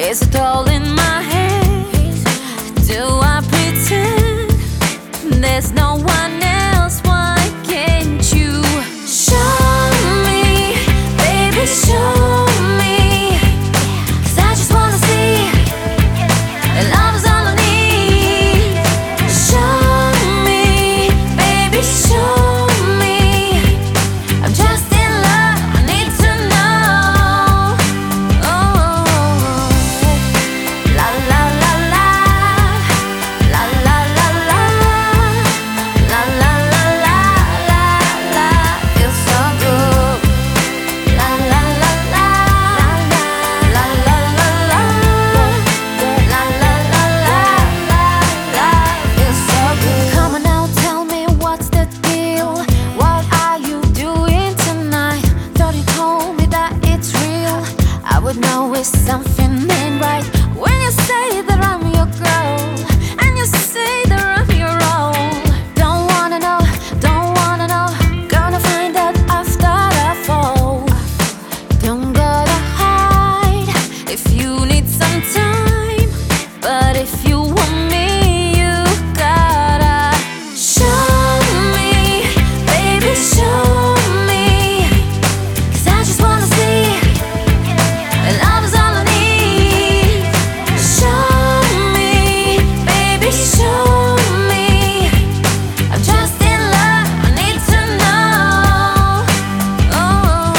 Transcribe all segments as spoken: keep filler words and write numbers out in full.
Is it all in my head? Do I pretend there's no one else? Why can't you show me, baby, show me? 'Cause I just wanna see that love is all I need. Show me, baby, show me. I'm just in love, I need to know. Oh, la la la la, la la la la, la la la la, la la, feels so good. La la la la, la la la la, la la la la, la, feels so good. Come on now, tell me what's the deal? What are you doing tonight? Thought you told me that it's real. I would know if something ain't right when you say that I'm your girl and you say that I'm your own. Don't wanna know, don't wanna know. Gonna find out after the fall. Don't gotta hide if you need some time, but if you want me, you gotta show me, baby, show me. 'Cause I just wanna see that love is all I need. Show me, baby, show me. I'm just in love, I need to know. Oh,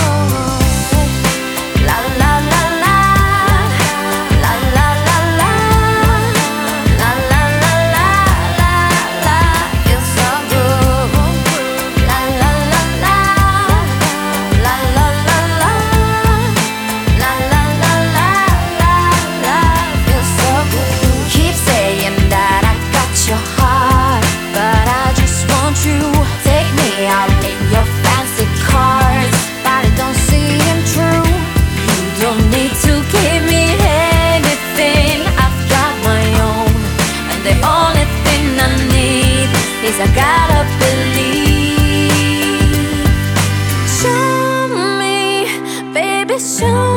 la la la la, la la la la, la la la la, la la, feels so good. La la la la, la la la la, la la la la, la la, feels so good. Keep saying that I got your heart, but I just want you. Take me out in your fancy cars, but I don't seem true. You don't need to give me anything, I've got my own. And the only thing I need is I gotta believe. Show me, baby, show